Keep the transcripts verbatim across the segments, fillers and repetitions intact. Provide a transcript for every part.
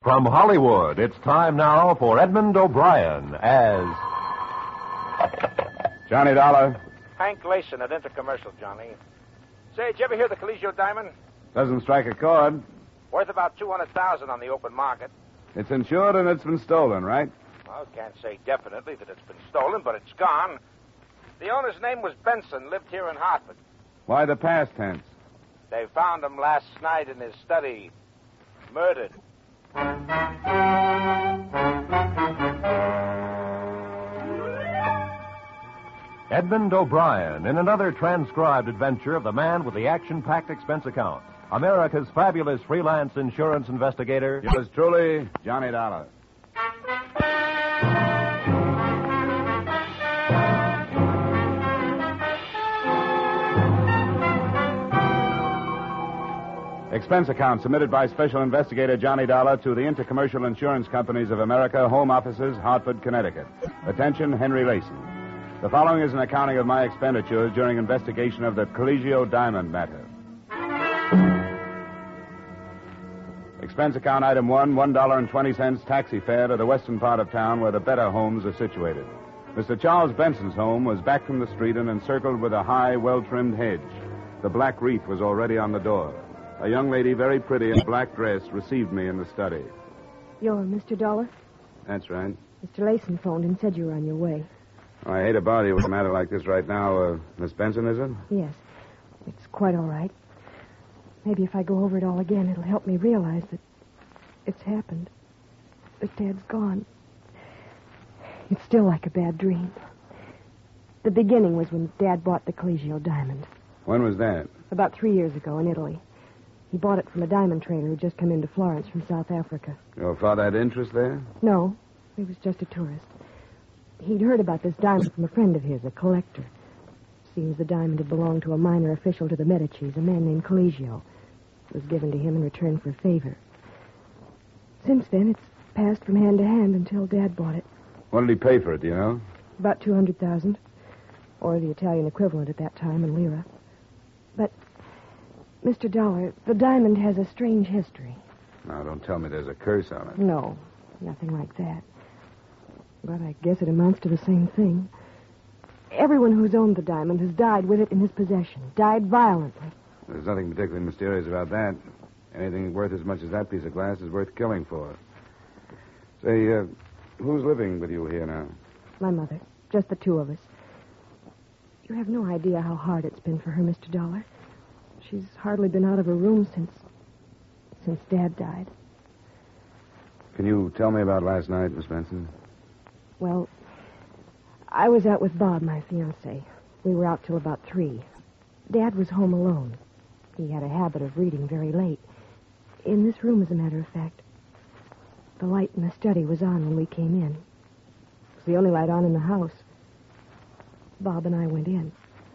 From Hollywood, it's time now for Edmund O'Brien as... Johnny Dollar. Hank Gleason at Intercommercial, Johnny. Say, did you ever hear the Colegio Diamond? Doesn't strike a chord. Worth about two hundred thousand dollars on the open market. It's insured and it's been stolen, right? Well, can't say definitely that it's been stolen, but it's gone. The owner's name was Benson, lived here in Hartford. Why the past tense? They found him last night in his study, murdered. Edmund O'Brien in another transcribed adventure of the man with the action-packed expense account. America's fabulous freelance insurance investigator. Yours truly, Johnny Dollar. Expense account submitted by Special Investigator Johnny Dollar to the Intercommercial Insurance Companies of America, Home Offices, Hartford, Connecticut. Attention, Henry Layson. The following is an accounting of my expenditures during investigation of the Colegio Diamond matter. Expense account item one, one dollar and twenty cents taxi fare to the western part of town where the better homes are situated. Mister Charles Benson's home was back from the street and encircled with a high, well-trimmed hedge. The black wreath was already on the door. A young lady, very pretty in a black dress, received me in the study. You're Mister Dollar? That's right. Mister Layson phoned and said you were on your way. Oh, I hate to bother you with a matter like this right now. Uh, Miss Benson, is it? Yes. It's quite all right. Maybe if I go over it all again, it'll help me realize that it's happened. That Dad's gone. It's still like a bad dream. The beginning was when Dad bought the Colegio Diamond. When was that? About three years ago in Italy. He bought it from a diamond trader who'd just come into Florence from South Africa. Your father had interest there? No, he was just a tourist. He'd heard about this diamond from a friend of his, a collector. Seems the diamond had belonged to a minor official to the Medicis, a man named Colegio. It was given to him in return for a favor. Since then, it's passed from hand to hand until Dad bought it. What did he pay for it, do you know? About two hundred thousand dollars, or the Italian equivalent at that time in lira. But, Mister Dollar, the diamond has a strange history. Now, don't tell me there's a curse on it. No, nothing like that. But I guess it amounts to the same thing. Everyone who's owned the diamond has died with it in his possession, died violently. There's nothing particularly mysterious about that. Anything worth as much as that piece of glass is worth killing for. Say, uh, who's living with you here now? My mother. Just the two of us. You have no idea how hard it's been for her, Mister Dollar. She's hardly been out of her room since... since Dad died. Can you tell me about last night, Miss Benson? Well, I was out with Bob, my fiancé. We were out till about three. Dad was home alone. He had a habit of reading very late. In this room, as a matter of fact. The light in the study was on when we came in. It was the only light on in the house. Bob and I went in.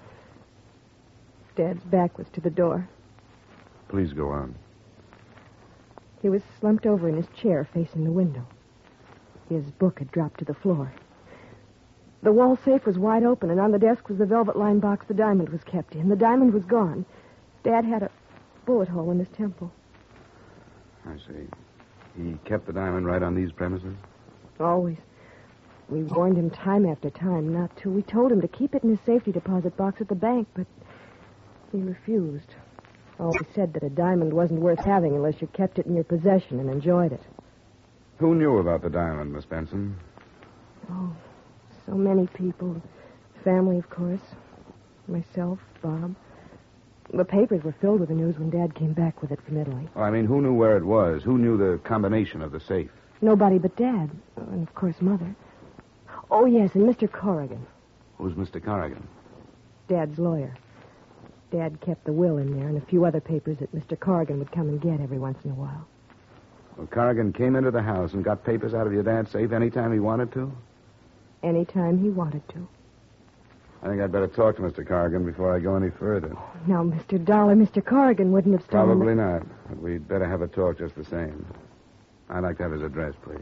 Dad's back was to the door. Please go on. He was slumped over in his chair facing the window. His book had dropped to the floor. The wall safe was wide open, and on the desk was the velvet-lined box the diamond was kept in. The diamond was gone. Dad had a bullet hole in his temple. I see. He kept the diamond right on these premises? Always. We warned him time after time not to. We told him to keep it in his safety deposit box at the bank, but he refused. Always said that a diamond wasn't worth having unless you kept it in your possession and enjoyed it. Who knew about the diamond, Miss Benson? Oh, so many people. Family, of course. Myself, Bob. The papers were filled with the news when Dad came back with it from Italy. Oh, I mean, who knew where it was? Who knew the combination of the safe? Nobody but Dad. And, of course, Mother. Oh, yes, and Mister Corrigan. Who's Mister Corrigan? Dad's lawyer. Dad kept the will in there and a few other papers that Mister Corrigan would come and get every once in a while. Well, Corrigan came into the house and got papers out of your dad's safe anytime he wanted to? Anytime he wanted to. I think I'd better talk to Mister Corrigan before I go any further. Oh, now, Mister Dollar, Mister Corrigan wouldn't have stolen Probably the... not. But we'd better have a talk just the same. I'd like to have his address, please.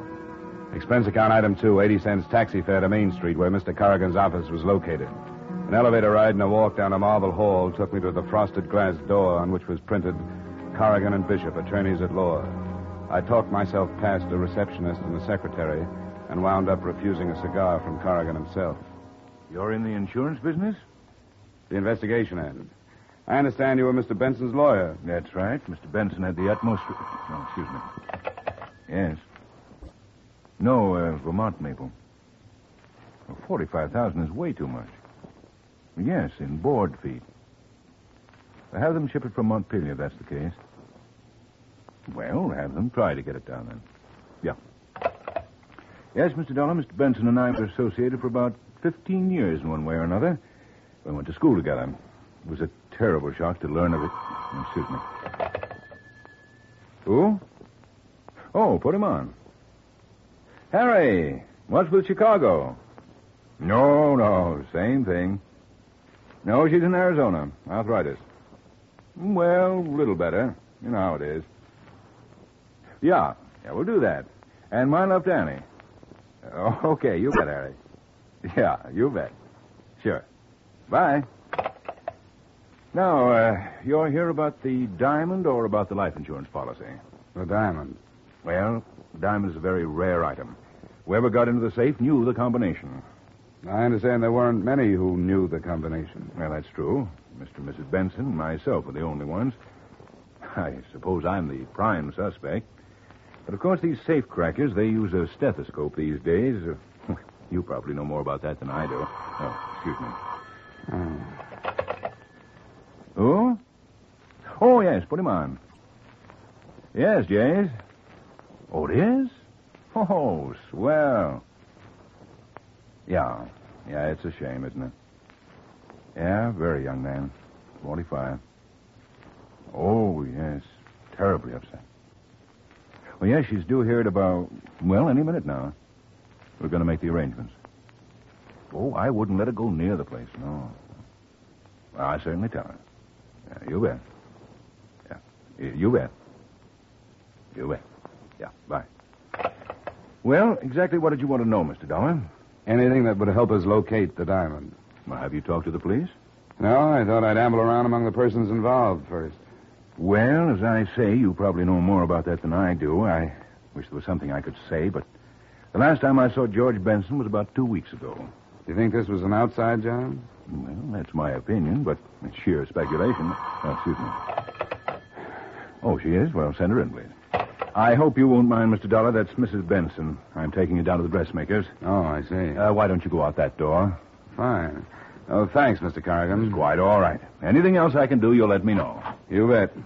Expense account item two, eighty cents taxi fare to Main Street, where Mister Corrigan's office was located. In An elevator ride and a walk down a marble hall took me to the frosted glass door on which was printed Corrigan and Bishop, attorneys at law. I talked myself past a receptionist and a secretary and wound up refusing a cigar from Corrigan himself. You're in the insurance business? The investigation end. I understand you were Mister Benson's lawyer. That's right. Mister Benson had the utmost... Oh, excuse me. Yes. No, uh, Vermont maple. Well, forty-five thousand is way too much. Yes, in board feet. I'll have them ship it from Montpelier, if that's the case. Well, have them try to get it down then. Yeah. Yes, Mister Dollar, Mister Benson and I were associated for about fifteen years in one way or another. We went to school together. It was a terrible shock to learn of it. Excuse me. Who? Oh, put him on. Harry, what's with Chicago? No, no, same thing. No, she's in Arizona. Arthritis. Well, a little better. You know how it is. Yeah, yeah, we'll do that. And my love to Annie. Oh, okay, you bet, Harry. Yeah, you bet. Sure. Bye. Now, uh, you're here about the diamond or about the life insurance policy? The diamond. Well, diamond is a very rare item. Whoever got into the safe knew the combination. I understand there weren't many who knew the combination. Well, that's true. Mister and Missus Benson and myself were the only ones. I suppose I'm the prime suspect. But, of course, these safe crackers, they use a stethoscope these days. Uh, you probably know more about that than I do. Oh, excuse me. Oh. Who? Oh, yes, put him on. Yes, Jays. Oh, it is? Oh, swell. Yeah. Yeah, it's a shame, isn't it? Yeah, very young man. forty-five. Oh, yes. Terribly upset. Well, yes, she's due here at about, well, any minute now. We're going to make the arrangements. Oh, I wouldn't let her go near the place, no. Well, I certainly tell her. Yeah, you bet. Yeah, you bet. You bet. Yeah, bye. Well, exactly what did you want to know, Mister Dollar? Anything that would help us locate the diamond. Well, have you talked to the police? No, I thought I'd amble around among the persons involved first. Well, as I say, you probably know more about that than I do. I wish there was something I could say, but the last time I saw George Benson was about two weeks ago. Do you think this was an outside job? Well, that's my opinion, but it's sheer speculation. Oh, excuse me. Oh, she is? Well, send her in, please. I hope you won't mind, Mister Dollar. That's Missus Benson. I'm taking you down to the dressmaker's. Oh, I see. Uh, why don't you go out that door? Fine. Oh, thanks, Mister Corrigan. It's quite all right. Anything else I can do, you'll let me know. You bet.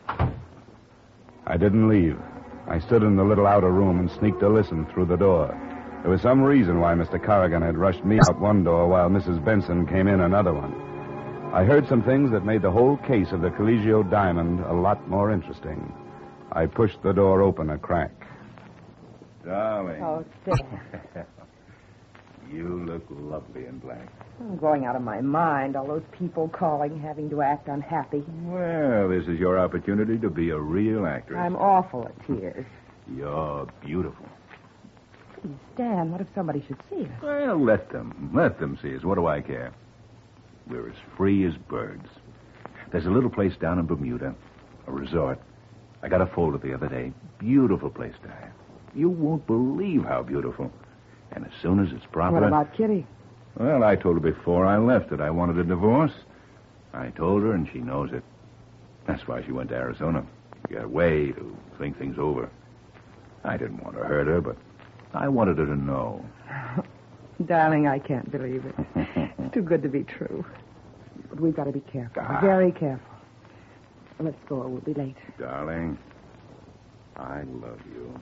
I didn't leave. I stood in the little outer room and sneaked a listen through the door. There was some reason why Mister Corrigan had rushed me out one door while Missus Benson came in another one. I heard some things that made the whole case of the Colegio diamond a lot more interesting. I pushed the door open a crack. Darling. Oh, there. You look lovely in black. I'm going out of my mind. All those people calling, having to act unhappy. Well, this is your opportunity to be a real actress. I'm awful at tears. You're beautiful. Please, Stan, what if somebody should see us? Well, let them. Let them see us. What do I care? We're as free as birds. There's a little place down in Bermuda, a resort. I got a folder the other day. Beautiful place to have. You won't believe how beautiful. And as soon as it's proper... What about Kitty? Well, I told her before I left that I wanted a divorce. I told her, and she knows it. That's why she went to Arizona. She got away to think things over. I didn't want to hurt her, but I wanted her to know. Darling, I can't believe it. It's too good to be true. But we've got to be careful. Ah. Very careful. Let's go or we'll be late. Darling, I love you.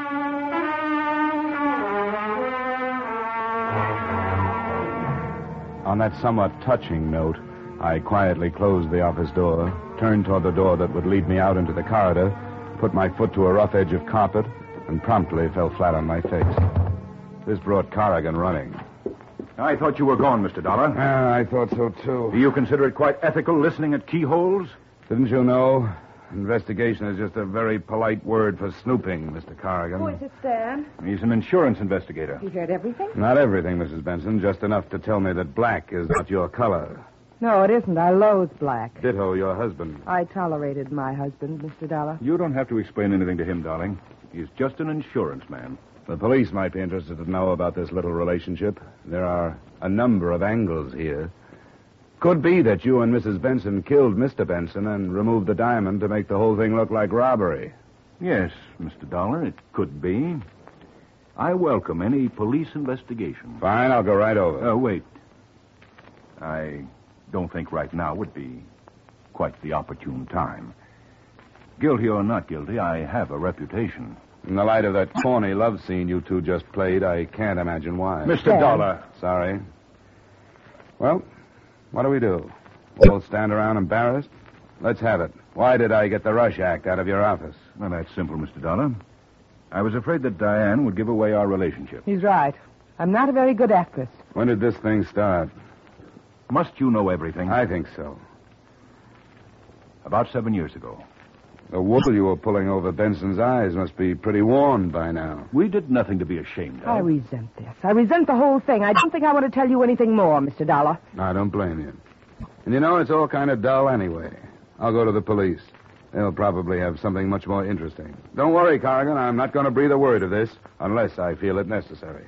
On that somewhat touching note, I quietly closed the office door, turned toward the door that would lead me out into the corridor, put my foot to a rough edge of carpet, and promptly fell flat on my face. This brought Corrigan running. I thought you were gone, Mister Dollar. Ah, I thought so, too. Do you consider it quite ethical listening at keyholes? Didn't you know? Investigation is just a very polite word for snooping, Mister Corrigan. Who is it, Stan? He's an insurance investigator. You heard everything? Not everything, Missus Benson. Just enough to tell me that black is not your color. No, it isn't. I loathe black. Ditto your husband. I tolerated my husband, Mister Dollar. You don't have to explain anything to him, darling. He's just an insurance man. The police might be interested to know about this little relationship. There are a number of angles here. Could be that you and Missus Benson killed Mister Benson and removed the diamond to make the whole thing look like robbery. Yes, Mister Dollar, it could be. I welcome any police investigation. Fine, I'll go right over. Uh, wait. I don't think right now would be quite the opportune time. Guilty or not guilty, I have a reputation. In the light of that corny love scene you two just played, I can't imagine why. Mister Dad. Dollar. Sorry. Well, what do we do? We'll stand around embarrassed? Let's have it. Why did I get the Rush Act out of your office? Well, that's simple, Mister Dollar. I was afraid that Diane would give away our relationship. He's right. I'm not a very good actress. When did this thing start? Must you know everything? I think so. About seven years ago. The wool you were pulling over Benson's eyes must be pretty worn by now. We did nothing to be ashamed of. I resent this. I resent the whole thing. I don't think I want to tell you anything more, Mister Dollar. I don't blame you. And you know, it's all kind of dull anyway. I'll go to the police. They'll probably have something much more interesting. Don't worry, Corrigan. I'm not going to breathe a word of this unless I feel it necessary.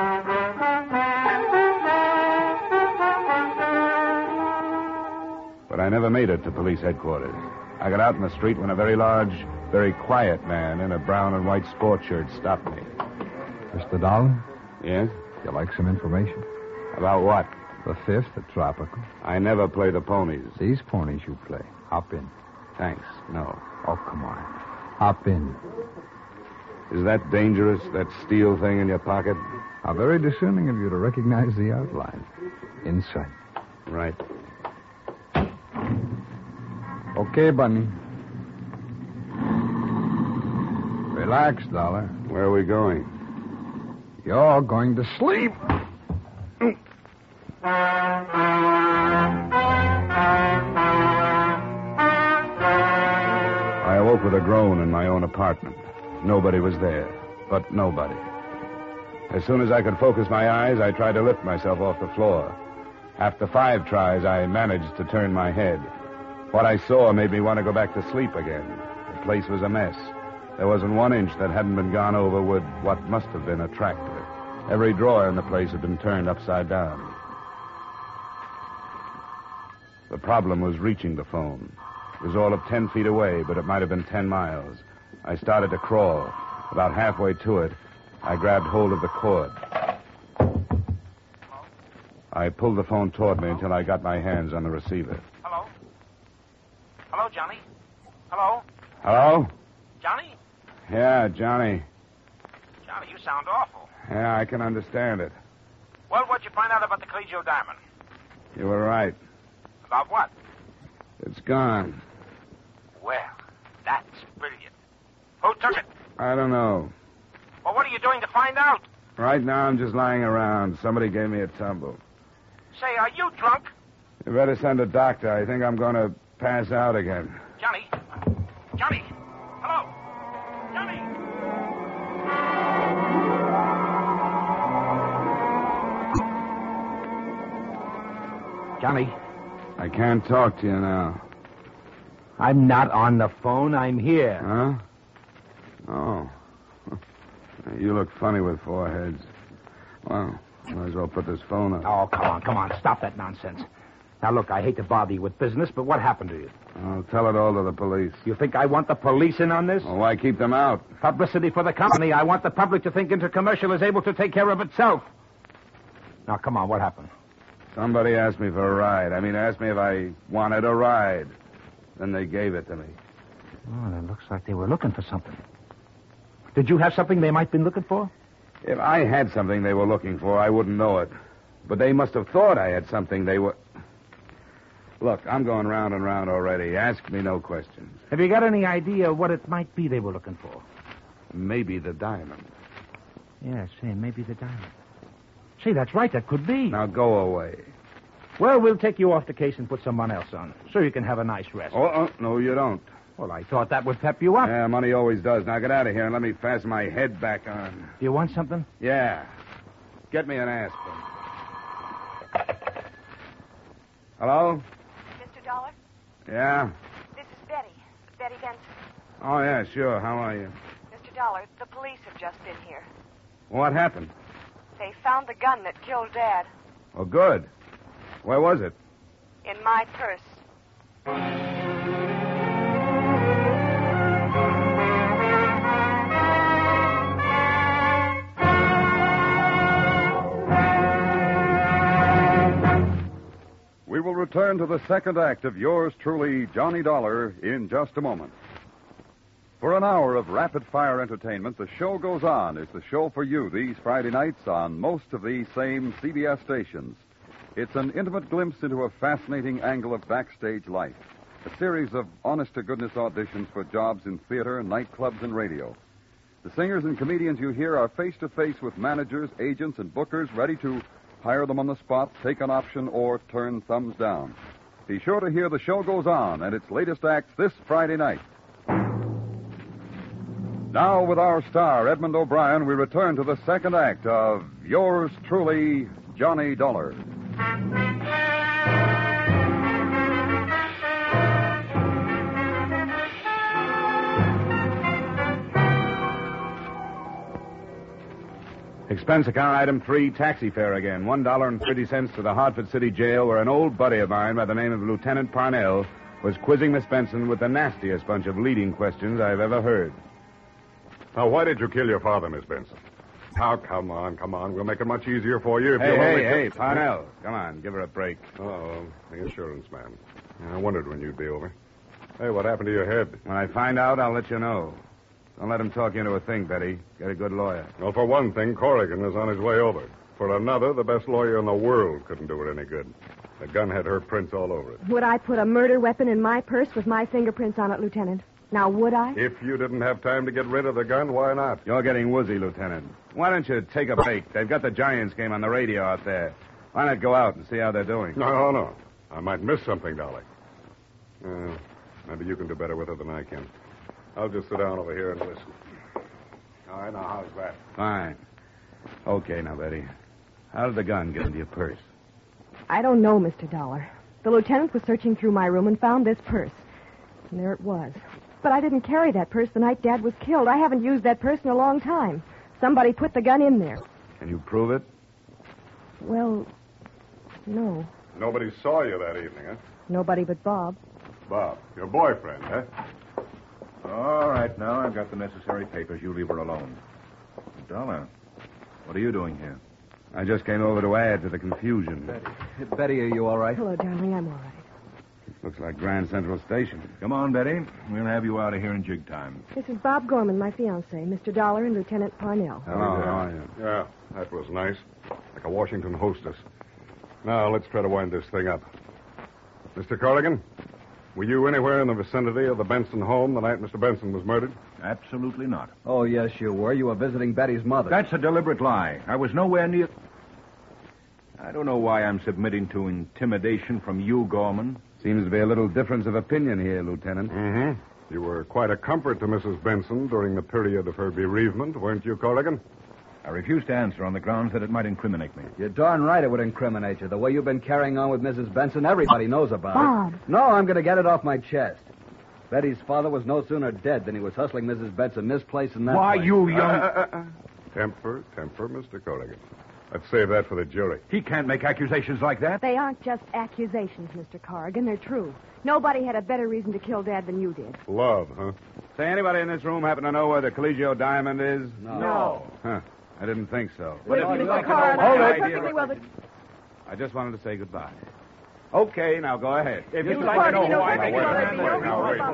But I never made it to police headquarters. I got out in the street when a very large, very quiet man in a brown and white sports shirt stopped me. Mister Dollar, Yes? you like some information? About what? The fifth, the tropical. I never play the ponies. These ponies you play. Hop in. Thanks. No. Oh, come on. Hop in. Is that dangerous, that steel thing in your pocket? How very discerning of you to recognize the outline. Inside. Right. Okay, Bunny. Relax, Dollar. Where are we going? You're going to sleep. I awoke with a groan in my own apartment. Nobody was there, but nobody. As soon as I could focus my eyes, I tried to lift myself off the floor. After five tries, I managed to turn my head. What I saw made me want to go back to sleep again. The place was a mess. There wasn't one inch that hadn't been gone over with what must have been a tractor. Every drawer in the place had been turned upside down. The problem was reaching the phone. It was all of ten feet away, but it might have been ten miles. I started to crawl. About halfway to it, I grabbed hold of the cord. I pulled the phone toward me until I got my hands on the receiver. Hello? Hello, Johnny? Hello? Hello? Johnny? Yeah, Johnny. Johnny, you sound awful. Yeah, I can understand it. Well, what'd you find out about the Clegio diamond? You were right. About what? It's gone. Well, that's brilliant. Who took it? I don't know. Well, what are you doing to find out? Right now, I'm just lying around. Somebody gave me a tumble. Say, are you drunk? You better send a doctor. I think I'm going to pass out again. Johnny? Johnny? Hello? Johnny? Johnny, I can't talk to you now. I'm not on the phone. I'm here. Huh? Oh. You look funny with four heads. Well, might as well put this phone up. Oh, come on, come on. Stop that nonsense. Now, look, I hate to bother you with business, but what happened to you? I'll tell it all to the police. You think I want the police in on this? Well, why keep them out? Publicity for the company. I want the public to think Intercommercial is able to take care of itself. Now, come on, what happened? Somebody asked me for a ride. I mean, asked me if I wanted a ride. Then they gave it to me. Oh, it looks like they were looking for something. Did you have something they might have been looking for? If I had something they were looking for, I wouldn't know it. But they must have thought I had something they were... Look, I'm going round and round already. Ask me no questions. Have you got any idea what it might be they were looking for? Maybe the diamond. Yeah, say, maybe the diamond. See, that's right. That could be. Now go away. Well, we'll take you off the case and put someone else on, so you can have a nice rest. Oh, oh no, you don't. Well, I thought that would pep you up. Yeah, money always does. Now get out of here and let me fasten my head back on. Do you want something? Yeah. Get me an aspirin. Hello? Mister Dollar? Yeah? This is Betty. Betty Benson. Oh, yeah, sure. How are you? Mister Dollar, the police have just been here. What happened? They found the gun that killed Dad Oh, good. Where was it? in my purse. We will return to the second act of yours truly, Johnny Dollar, in just a moment. For an hour of rapid-fire entertainment, the show goes on. It's the show for you these Friday nights on most of these same C B S stations. It's an intimate glimpse into a fascinating angle of backstage life. A series of honest-to-goodness auditions for jobs in theater, nightclubs, and radio. The singers and comedians you hear are face-to-face with managers, agents, and bookers ready to hire them on the spot, take an option, or turn thumbs down. Be sure to hear The Show Goes On and its latest acts this Friday night. Now, with our star, Edmund O'Brien, we return to the second act of yours truly, Johnny Dollar. Expense account item three, taxi fare again. One dollar and thirty cents to the Hartford City Jail, where an old buddy of mine by the name of Lieutenant Parnell was quizzing Miss Benson with the nastiest bunch of leading questions I've ever heard. Now, why did you kill your father, Miss Benson? Now, come on, come on. We'll make it much easier for you if Hey, you'll hey, only... hey, Parnell. Come on, give her a break. Oh, the insurance man. I wondered when you'd be over. Hey, what happened to your head? When I find out, I'll let you know. Don't let him talk you into a thing, Betty. Get a good lawyer. Well, for one thing, Corrigan is on his way over. For another, the best lawyer in the world couldn't do it any good. The gun had her prints all over it. Would I put a murder weapon in my purse with my fingerprints on it, Lieutenant? Now, would I? If you didn't have time to get rid of the gun, why not? You're getting woozy, Lieutenant. Why don't you take a break? They've got the Giants game on the radio out there. Why not go out and see how they're doing? No, no. I might miss something, Dolly. Uh, maybe you can do better with it than I can. I'll just sit down over here and listen. All right, now, how's that? Fine. Okay, now, Betty. How did the gun get into your purse? I don't know, Mister Dollar. The lieutenant was searching through my room and found this purse. And there it was. But I didn't carry that purse the night Dad was killed. I haven't used that purse in a long time. Somebody put the gun in there. Can you prove it? Well, no. Nobody saw you that evening, huh? Nobody but Bob. Bob, your boyfriend, huh? All right, now I've got the necessary papers. You leave her alone. Dollar, what are you doing here? I just came over to add to the confusion. Betty, Betty, are you all right? Hello, darling. I'm all right. Looks like Grand Central Station. Come on, Betty. We'll have you out of here in jig time. This is Bob Gorman, my fiancé, Mister Dollar and Lieutenant Parnell. Hello, how are you? Yeah, that was nice. Like a Washington hostess. Now, let's try to wind this thing up. Mister Corrigan, were you anywhere in the vicinity of the Benson home the night Mister Benson was murdered? Absolutely not. Oh, yes, you were. You were visiting Betty's mother. That's a deliberate lie. I was nowhere near... I don't know why I'm submitting to intimidation from you, Gorman. Seems to be a little difference of opinion here, Lieutenant. Mm-hmm. You were quite a comfort to Missus Benson during the period of her bereavement, weren't you, Corrigan? I refuse to answer on the grounds that it might incriminate me. You're darn right it would incriminate you. The way you've been carrying on with Missus Benson, everybody knows about Bob. it. No, I'm going to get it off my chest. Betty's father was no sooner dead than he was hustling Missus Benson this place and that Why, place. you young... Uh, uh, uh, temper, temper, Mister Corrigan. Let's save that for the jury. He can't make accusations like that. They aren't just accusations, Mister Corrigan. They're true. Nobody had a better reason to kill Dad than you did. Love, huh? Say, anybody in this room happen to know where the Collegio Diamond is? No. No. Huh. I didn't think so. But if Mister you'd like to know Corrigan, my I know idea perfectly of- well that... I just wanted to say goodbye. Okay, now go ahead. If Mister you'd like to know Corrigan, who I you think know it perfectly is... well that Now, wait.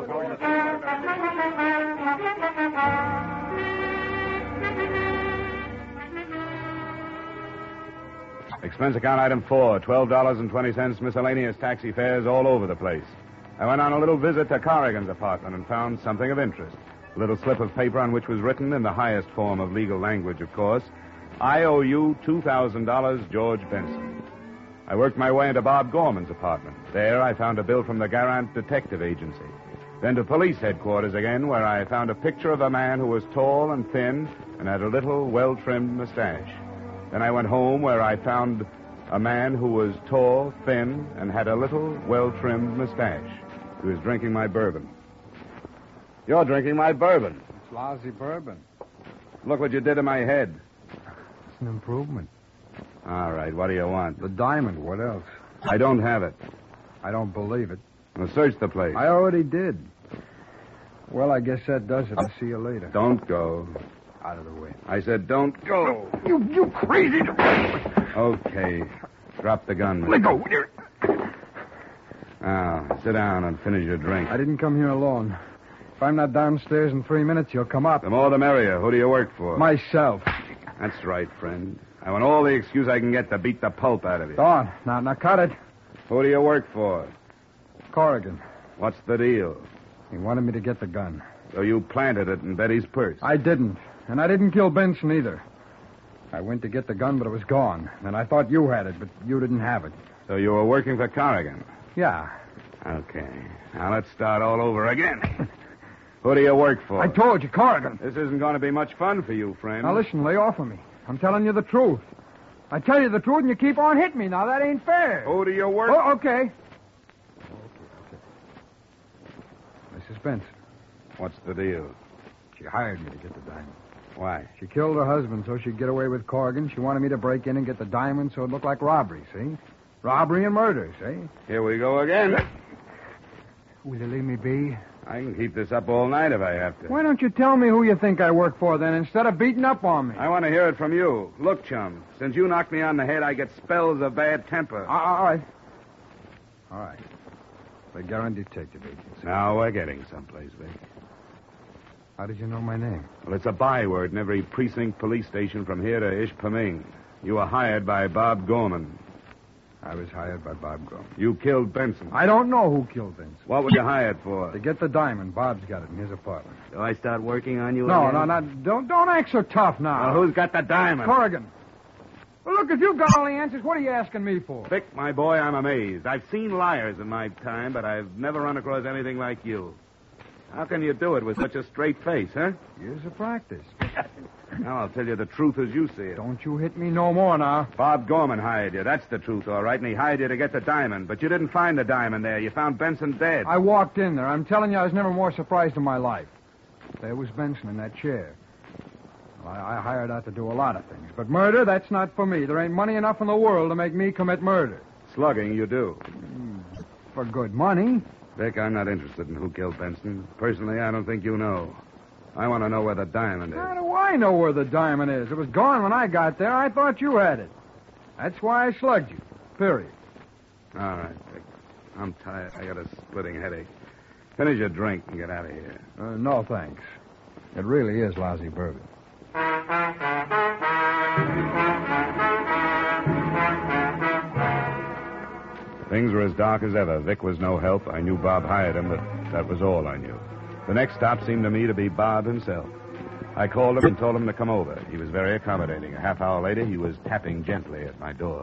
Expense account item four, twelve dollars and twenty cents miscellaneous taxi fares all over the place. I went on a little visit to Corrigan's apartment and found something of interest. A little slip of paper on which was written in the highest form of legal language, of course, I owe you two thousand dollars, George Benson. I worked my way into Bob Gorman's apartment. There I found a bill from the Garant Detective Agency. Then to police headquarters again, where I found a picture of a man who was tall and thin and had a little, well-trimmed mustache. Then I went home, where I found a man who was tall, thin, and had a little, well-trimmed mustache. He was drinking my bourbon. You're drinking my bourbon. It's lousy bourbon. Look what you did to my head. It's an improvement. All right, what do you want? The diamond. What else? I don't have it. I don't believe it. Well, search the place. I already did. Well, I guess that does it. I'll see you later. Don't go. Out of the way. I said don't go. You, you crazy... Okay. Drop the gun. Let go. Now, sit down and finish your drink. I didn't come here alone. If I'm not downstairs in three minutes, you'll come up. The more the merrier. Who do you work for? Myself. That's right, friend. I want all the excuse I can get to beat the pulp out of you. Go on. Now, now, cut it. Who do you work for? Corrigan. What's the deal? He wanted me to get the gun. So you planted it in Betty's purse? I didn't. And I didn't kill Benson either. I went to get the gun, but it was gone. And I thought you had it, but you didn't have it. So you were working for Corrigan? Yeah. Okay. Now let's start all over again. Who do you work for? I told you, Corrigan. This isn't going to be much fun for you, friend. Now listen, lay off of me. I'm telling you the truth. I tell you the truth, and you keep on hitting me. Now, that ain't fair. Who do you work for? Oh, okay. Missus Benson. What's the deal? She hired me to get the diamond. Why? She killed her husband so she'd get away with Corrigan. She wanted me to break in and get the diamond so it looked like robbery, see? Robbery and murder, see? Here we go again. Will you leave me be? I can keep this up all night if I have to. Why don't you tell me who you think I work for, then, instead of beating up on me? I want to hear it from you. Look, chum, since you knocked me on the head, I get spells of bad temper. Uh, all right. All right. The Garand Detective Agency. Now we're getting someplace, Vic. How did you know my name? Well, it's a byword in every precinct police station from here to Ishpeming. You were hired by Bob Gorman. I was hired by Bob Gorman. You killed Benson. I don't know who killed Benson. What were you hired for? To get the diamond. Bob's got it in his apartment. Do I start working on you No, again? no, no. Don't, don't act so tough now. Well, who's got the diamond? Corrigan. Well, look, if you've got all the answers, what are you asking me for? Vic, my boy, I'm amazed. I've seen liars in my time, but I've never run across anything like you. How can you do it with such a straight face, huh? Years of practice. Now, I'll tell you the truth as you see it. Don't you hit me no more now. Bob Gorman hired you. That's the truth, all right, and he hired you to get the diamond. But you didn't find the diamond there. You found Benson dead. I walked in there. I'm telling you, I was never more surprised in my life. There was Benson in that chair. Well, I, I hired out to do a lot of things. But murder, that's not for me. There ain't money enough in the world to make me commit murder. Slugging, you do. Mm, for good money. Vic, I'm not interested in who killed Benson. Personally, I don't think you know. I want to know where the diamond is. How do I know where the diamond is? It was gone when I got there. I thought you had it. That's why I slugged you. Period. All right, Vic. I'm tired. I got a splitting headache. Finish your drink and get out of here. Uh, no, thanks. It really is lousy bourbon. Things were as dark as ever. Vic was no help. I knew Bob hired him, but that was all I knew. The next stop seemed to me to be Bob himself. I called him and told him to come over. He was very accommodating. A half hour later, he was tapping gently at my door.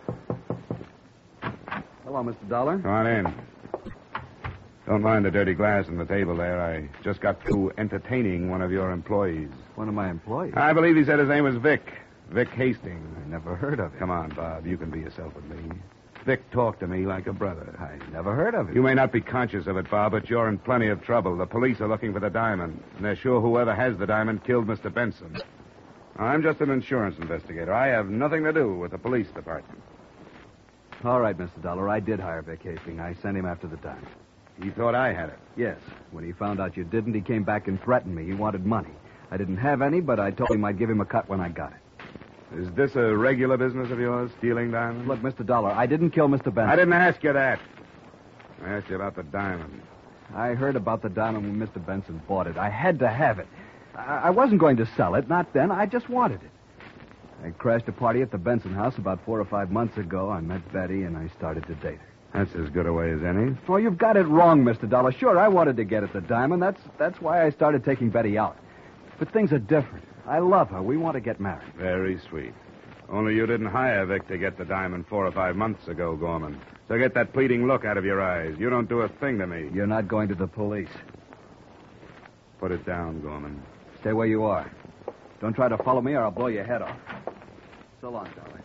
Hello, Mister Dollar. Come on in. Don't mind the dirty glass on the table there. I just got through entertaining one of your employees. One of my employees? I believe he said his name was Vic. Vic Hastings. I never heard of him. Come on, Bob. You can be yourself with me. Vic talked to me like a brother. I never heard of him. You may not be conscious of it, Bob, but you're in plenty of trouble. The police are looking for the diamond, and they're sure whoever has the diamond killed Mister Benson. I'm just an insurance investigator. I have nothing to do with the police department. All right, Mister Dollar. I did hire Vic Hastings. I sent him after the diamond. He thought I had it. Yes. When he found out you didn't, he came back and threatened me. He wanted money. I didn't have any, but I told him I'd give him a cut when I got it. Is this a regular business of yours, stealing diamonds? Look, Mister Dollar, I didn't kill Mister Benson. I didn't ask you that. I asked you about the diamond. I heard about the diamond when Mister Benson bought it. I had to have it. I, I wasn't going to sell it, not then. I just wanted it. I crashed a party at the Benson house about four or five months ago. I met Betty, and I started to date her. That's as good a way as any. Oh, you've got it wrong, Mister Dollar. Sure, I wanted to get at the diamond. That's that's why I started taking Betty out. But things are different. I love her. We want to get married. Very sweet. Only you didn't hire Vic to get the diamond four or five months ago, Gorman. So get that pleading look out of your eyes. You don't do a thing to me. You're not going to the police. Put it down, Gorman. Stay where you are. Don't try to follow me or I'll blow your head off. So long, Dolly.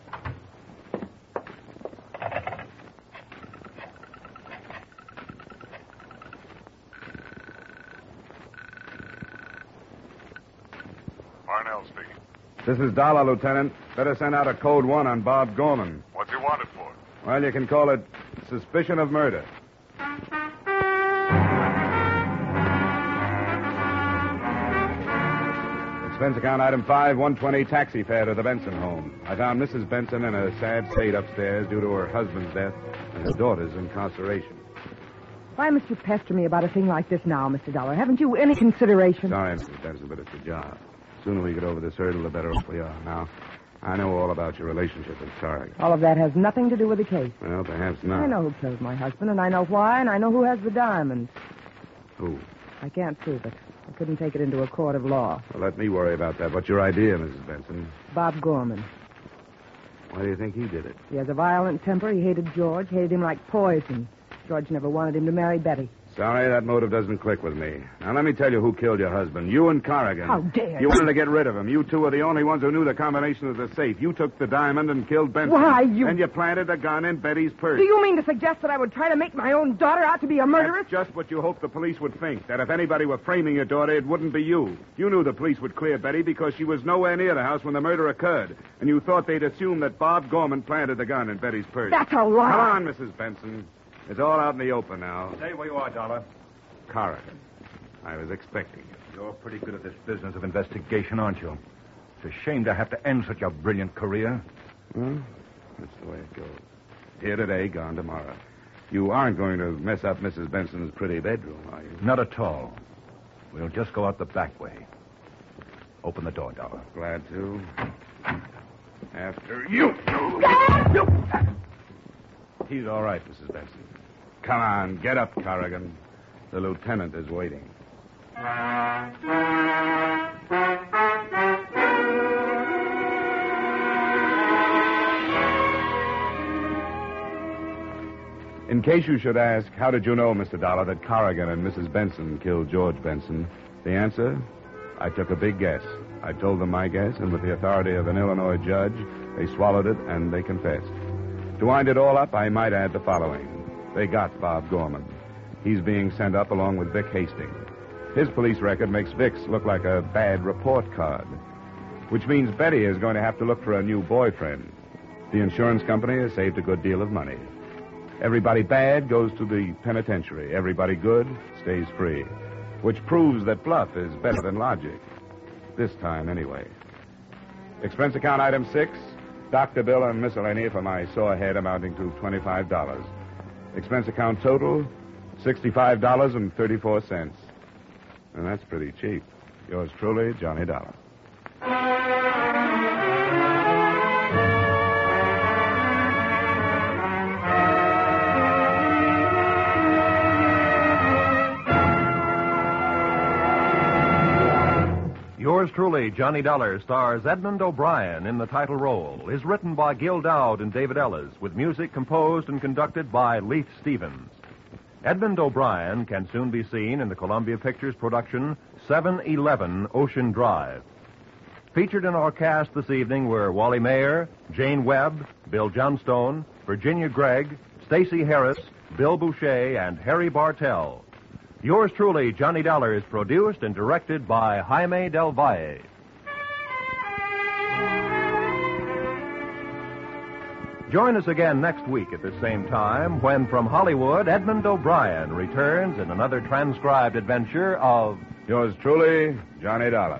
Parnell speaking. This is Dollar, Lieutenant. Better send out a code one on Bob Gorman. What's he wanted for? Well, you can call it suspicion of murder. Expense account item five, one twenty, taxi fare to the Benson home. I found Missus Benson in a sad state upstairs due to her husband's death and her daughter's incarceration. Why must you pester me about a thing like this now, Mister Dollar? Haven't you any consideration? Sorry, Missus Benson, but it's a job. The sooner we get over this hurdle, the better off we are. Now, I know all about your relationship with Corrigan. All of that has nothing to do with the case. Well, perhaps not. I know who killed my husband, and I know why, and I know who has the diamonds. Who? I can't prove it. I couldn't take it into a court of law. Well, let me worry about that. What's your idea, Missus Benson? Bob Gorman. Why do you think he did it? He has a violent temper. He hated George, hated him like poison. George never wanted him to marry Betty. Sorry, that motive doesn't click with me. Now, let me tell you who killed your husband. You and Corrigan. How dare you? You wanted to get rid of him. You two are the only ones who knew the combination of the safe. You took the diamond and killed Benson. Why, you... And you planted a gun in Betty's purse. Do you mean to suggest that I would try to make my own daughter out to be a murderess? That's just what you hoped the police would think, that if anybody were framing your daughter, it wouldn't be you. You knew the police would clear Betty because she was nowhere near the house when the murder occurred, and you thought they'd assume that Bob Gorman planted the gun in Betty's purse. That's a lie. Come on, Missus Benson. It's all out in the open now. Stay where you are, Dollar. Corrigan. I was expecting you. You're pretty good at this business of investigation, aren't you? It's a shame to have to end such a brilliant career. Well, that's the way it goes. Here today, gone tomorrow. You aren't going to mess up Missus Benson's pretty bedroom, are you? Not at all. We'll just go out the back way. Open the door, Dollar. Glad to. After you. He's all right, Missus Benson. Come on, get up, Corrigan. The lieutenant is waiting. In case you should ask, how did you know, Mister Dollar, that Corrigan and Missus Benson killed George Benson? The answer? I took a big guess. I told them my guess, and with the authority of an Illinois judge, they swallowed it and they confessed. To wind it all up, I might add the following. They got Bob Gorman. He's being sent up along with Vic Hastings. His police record makes Vic's look like a bad report card, which means Betty is going to have to look for a new boyfriend. The insurance company has saved a good deal of money. Everybody bad goes to the penitentiary. Everybody good stays free, which proves that bluff is better than logic. This time, anyway. Expense account item six, doctor bill and miscellany for my sore head amounting to twenty-five dollars. Expense account total, sixty-five dollars and thirty-four cents. And that's pretty cheap. Yours truly, Johnny Dollar. Yours truly, Johnny Dollar, stars Edmund O'Brien in the title role, is written by Gil Dowd and David Ellis, with music composed and conducted by Leith Stevens. Edmund O'Brien can soon be seen in the Columbia Pictures production seven eleven Ocean Drive. Featured in our cast this evening were Wally Mayer, Jane Webb, Bill Johnstone, Virginia Gregg, Stacey Harris, Bill Boucher, and Harry Bartell. Yours truly, Johnny Dollar, is produced and directed by Jaime Del Valle. Join us again next week at the same time when, from Hollywood, Edmund O'Brien returns in another transcribed adventure of... Yours truly, Johnny Dollar.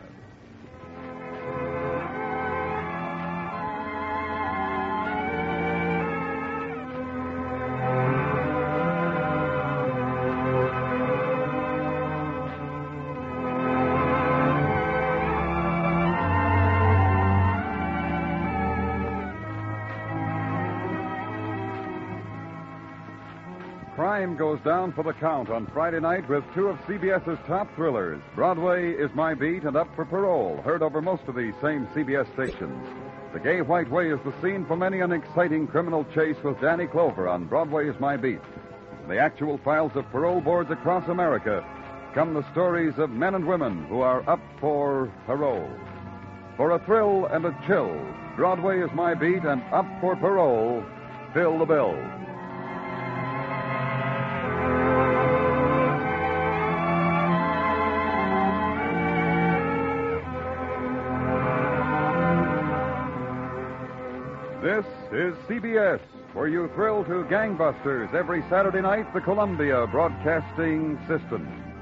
Crime goes down for the count on Friday night with two of CBS's top thrillers. Broadway is My Beat and Up for Parole, heard over most of these same C B S stations. The Gay White Way is the scene for many an exciting criminal chase with Danny Clover on Broadway's My Beat. In the actual files of parole boards across America come the stories of men and women who are up for parole. For a thrill and a chill, Broadway is My Beat and Up for Parole, fill the bill. This is C B S, where you thrill to gangbusters every Saturday night, the Columbia Broadcasting System.